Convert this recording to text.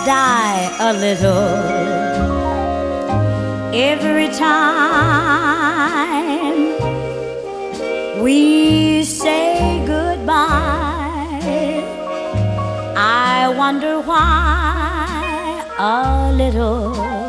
die a little every time we say goodbye. I wonder why a little